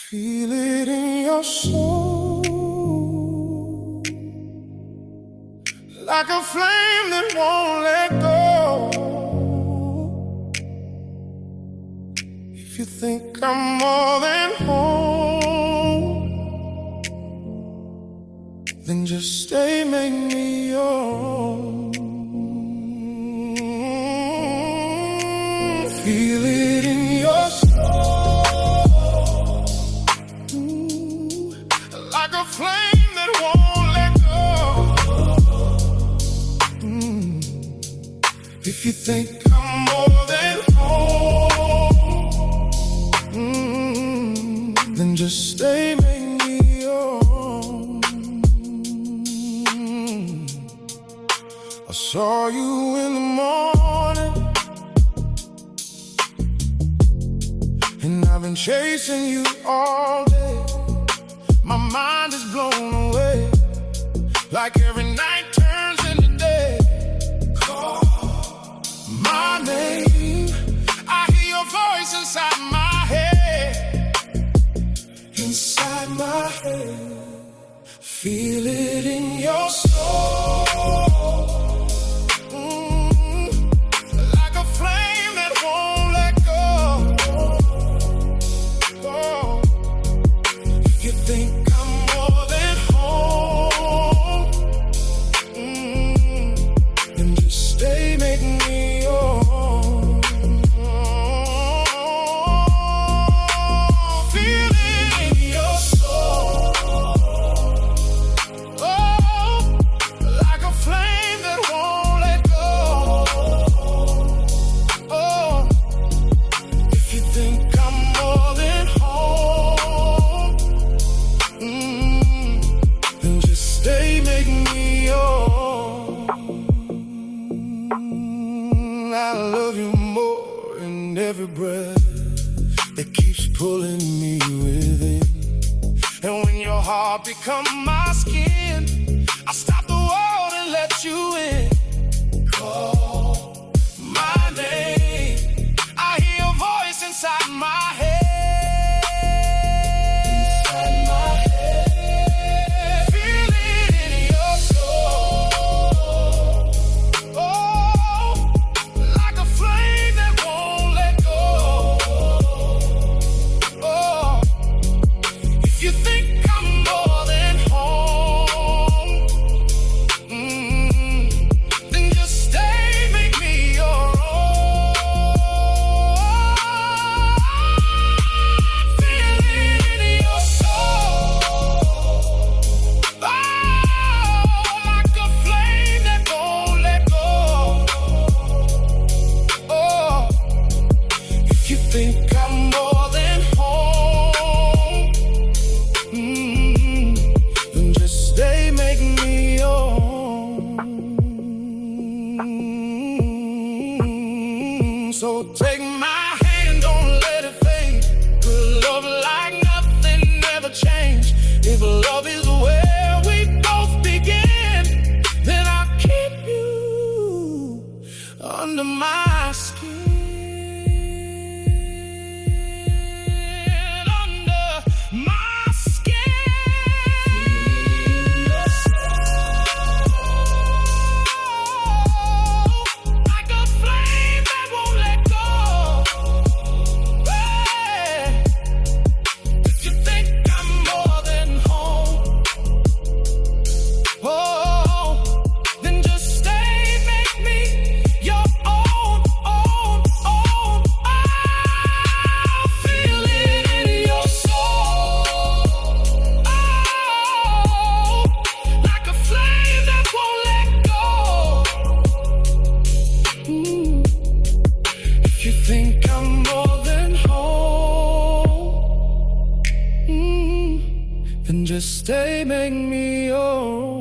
Feel it in your soul, like a flame that won't let go. If you think I'm more than home, then just stay, make me yours. Feel it in your soul, like a flame that won't let go. If you think I'm more than home, then just stay, make me yours. I saw you in the morning, and I've been chasing you all day. My mind is blown away, like every night turns into day. Call my name, I hear your voice inside my head. Inside my head, feel it in your soul, like a flame that won't let go. If you think I'm more than home, then just stay, make me yours. Feel it in your soul, like a flame that won't let go. If you think I'm more than home, then just stay, make me yours. I love you more in every breath that keeps pulling me within. And when your heart becomes my skin, I stop the world and let you in. Call my name, I hear your voice inside my head. Inside my head, feel it in your soul, like a flame that won't let go. If you think I'm more than home, then just stay, make me your own. Feel it in your soul, like a flame that won't let go. If you think I'm more than home, then just stay, make me yours. So take my hand, don't let it fade. Good love like nothing ever changed. If love is where we both begin, then I'll keep you under my skin. Under my skin. Like a flame that won't let go. If you think I'm more than home, then just stay, make me your own, own, own. I'll feel it in your soul, like a flame that won't let go. If you think I'm more than home, then just stay, make me yours.